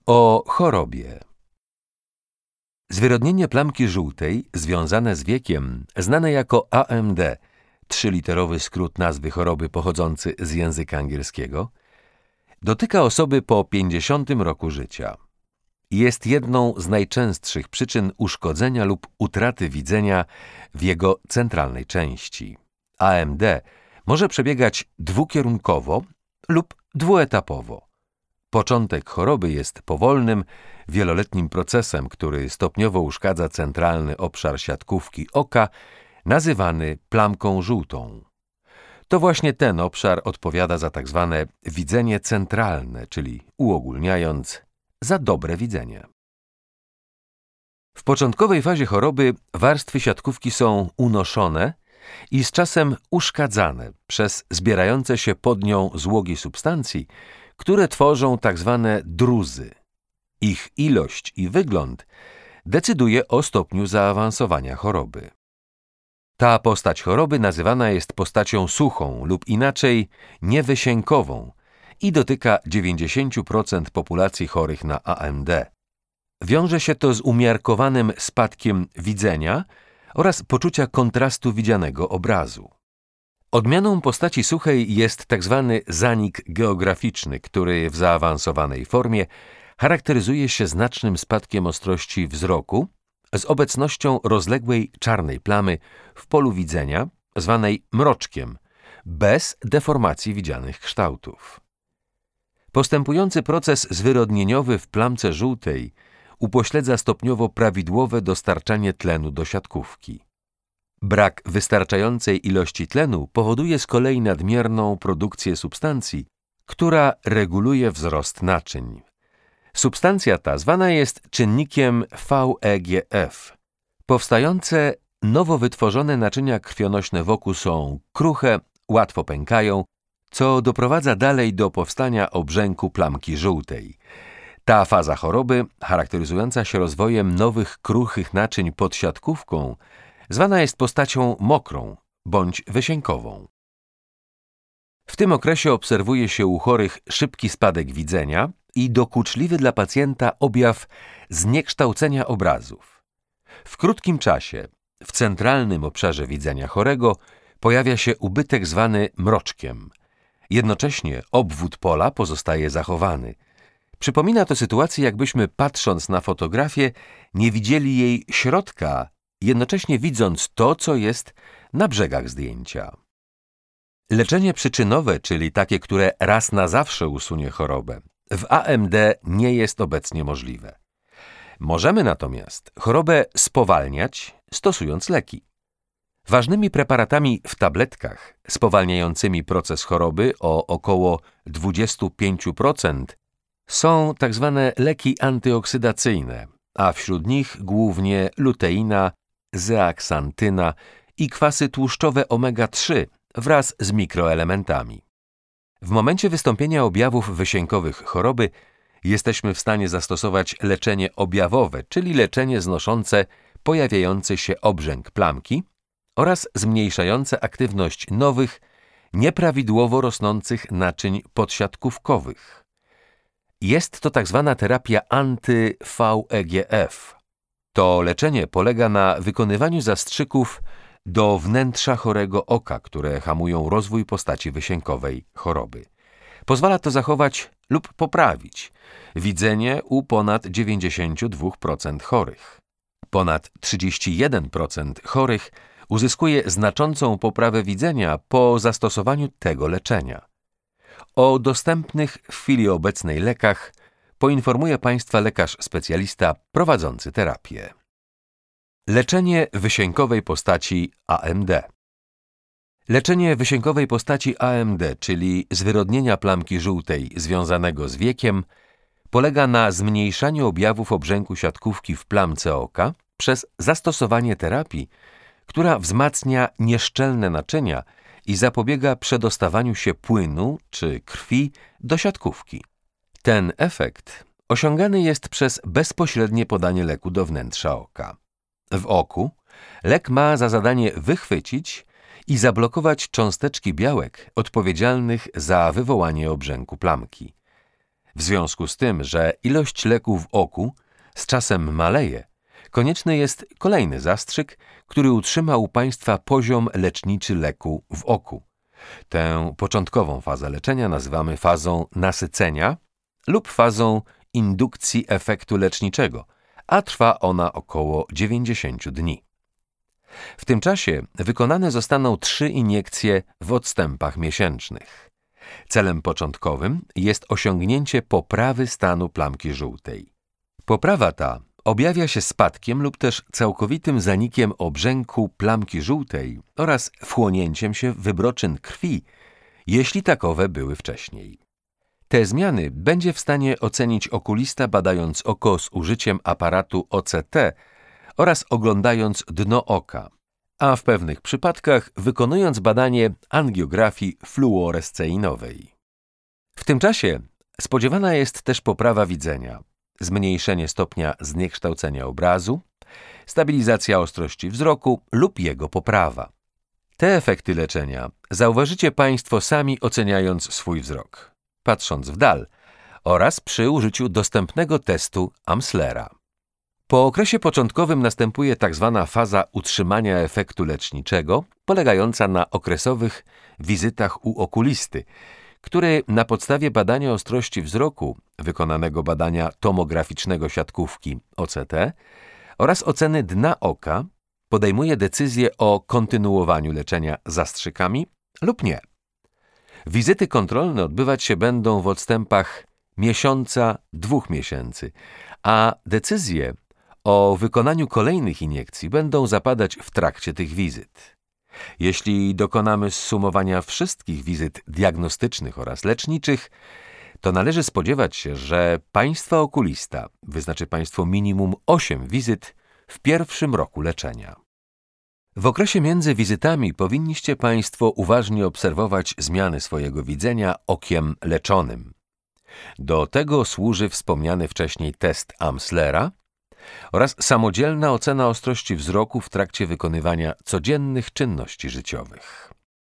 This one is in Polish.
O chorobie. Zwyrodnienie plamki żółtej związane z wiekiem, znane jako AMD, trzyliterowy skrót nazwy choroby pochodzący z języka angielskiego, dotyka osoby po 50 roku życia. Jest jedną z najczęstszych przyczyn uszkodzenia lub utraty widzenia w jego centralnej części. AMD może przebiegać dwukierunkowo lub dwuetapowo. Początek choroby jest powolnym, wieloletnim procesem, który stopniowo uszkadza centralny obszar siatkówki oka, nazywany plamką żółtą. To właśnie ten obszar odpowiada za tak zwane widzenie centralne, czyli uogólniając, za dobre widzenie. W początkowej fazie choroby warstwy siatkówki są unoszone i z czasem uszkadzane przez zbierające się pod nią złogi substancji, które tworzą tak zwane druzy. Ich ilość i wygląd decyduje o stopniu zaawansowania choroby. Ta postać choroby nazywana jest postacią suchą lub inaczej niewysiękową i dotyka 90% populacji chorych na AMD. Wiąże się to z umiarkowanym spadkiem widzenia oraz poczucia kontrastu widzianego obrazu. Odmianą postaci suchej jest tzw. zanik geograficzny, który w zaawansowanej formie charakteryzuje się znacznym spadkiem ostrości wzroku z obecnością rozległej czarnej plamy w polu widzenia, zwanej mroczkiem, bez deformacji widzianych kształtów. Postępujący proces zwyrodnieniowy w plamce żółtej upośledza stopniowo prawidłowe dostarczanie tlenu do siatkówki. Brak wystarczającej ilości tlenu powoduje z kolei nadmierną produkcję substancji, która reguluje wzrost naczyń. Substancja ta zwana jest czynnikiem VEGF. Powstające nowo wytworzone naczynia krwionośne wokół są kruche, łatwo pękają, co doprowadza dalej do powstania obrzęku plamki żółtej. Ta faza choroby, charakteryzująca się rozwojem nowych kruchych naczyń pod siatkówką, zwana jest postacią mokrą bądź wysiękową. W tym okresie obserwuje się u chorych szybki spadek widzenia i dokuczliwy dla pacjenta objaw zniekształcenia obrazów. W krótkim czasie w centralnym obszarze widzenia chorego pojawia się ubytek zwany mroczkiem. Jednocześnie obwód pola pozostaje zachowany. Przypomina to sytuację, jakbyśmy patrząc na fotografię nie widzieli jej środka, jednocześnie widząc to, co jest na brzegach zdjęcia. Leczenie przyczynowe, czyli takie, które raz na zawsze usunie chorobę, w AMD nie jest obecnie możliwe. Możemy natomiast chorobę spowalniać, stosując leki. Ważnymi preparatami w tabletkach spowalniającymi proces choroby o około 25% są tzw. leki antyoksydacyjne, a wśród nich głównie luteina, zeaksantyna i kwasy tłuszczowe omega-3 wraz z mikroelementami. W momencie wystąpienia objawów wysiękowych choroby jesteśmy w stanie zastosować leczenie objawowe, czyli leczenie znoszące pojawiający się obrzęk plamki oraz zmniejszające aktywność nowych, nieprawidłowo rosnących naczyń podsiatkówkowych. Jest to tak zwana terapia anty-VEGF. To leczenie polega na wykonywaniu zastrzyków do wnętrza chorego oka, które hamują rozwój postaci wysiękowej choroby. Pozwala to zachować lub poprawić widzenie u ponad 92% chorych. Ponad 31% chorych uzyskuje znaczącą poprawę widzenia po zastosowaniu tego leczenia. O dostępnych w chwili obecnej lekach poinformuje Państwa lekarz specjalista prowadzący terapię. Leczenie wysiękowej postaci AMD. Leczenie wysiękowej postaci AMD, czyli zwyrodnienia plamki żółtej związanego z wiekiem, polega na zmniejszaniu objawów obrzęku siatkówki w plamce oka przez zastosowanie terapii, która wzmacnia nieszczelne naczynia i zapobiega przedostawaniu się płynu czy krwi do siatkówki. Ten efekt osiągany jest przez bezpośrednie podanie leku do wnętrza oka. W oku lek ma za zadanie wychwycić i zablokować cząsteczki białek odpowiedzialnych za wywołanie obrzęku plamki. W związku z tym, że ilość leku w oku z czasem maleje, konieczny jest kolejny zastrzyk, który utrzyma u Państwa poziom leczniczy leku w oku. Tę początkową fazę leczenia nazywamy fazą nasycenia lub fazą indukcji efektu leczniczego, a trwa ona około 90 dni. W tym czasie wykonane zostaną 3 iniekcje w odstępach miesięcznych. Celem początkowym jest osiągnięcie poprawy stanu plamki żółtej. Poprawa ta objawia się spadkiem lub też całkowitym zanikiem obrzęku plamki żółtej oraz wchłonięciem się wybroczyn krwi, jeśli takowe były wcześniej. Te zmiany będzie w stanie ocenić okulista, badając oko z użyciem aparatu OCT oraz oglądając dno oka, a w pewnych przypadkach wykonując badanie angiografii fluoresceinowej. W tym czasie spodziewana jest też poprawa widzenia, zmniejszenie stopnia zniekształcenia obrazu, stabilizacja ostrości wzroku lub jego poprawa. Te efekty leczenia zauważycie Państwo sami, oceniając swój wzrok, patrząc w dal oraz przy użyciu dostępnego testu Amslera. Po okresie początkowym następuje tzw. faza utrzymania efektu leczniczego, polegająca na okresowych wizytach u okulisty, który na podstawie badania ostrości wzroku, wykonanego badania tomograficznego siatkówki OCT oraz oceny dna oka podejmuje decyzję o kontynuowaniu leczenia zastrzykami lub nie. Wizyty kontrolne odbywać się będą w odstępach miesiąca, 2 miesięcy, a decyzje o wykonaniu kolejnych iniekcji będą zapadać w trakcie tych wizyt. Jeśli dokonamy zsumowania wszystkich wizyt diagnostycznych oraz leczniczych, to należy spodziewać się, że Państwa okulista wyznaczy Państwu minimum 8 wizyt w pierwszym roku leczenia. W okresie między wizytami powinniście Państwo uważnie obserwować zmiany swojego widzenia okiem leczonym. Do tego służy wspomniany wcześniej test Amslera oraz samodzielna ocena ostrości wzroku w trakcie wykonywania codziennych czynności życiowych.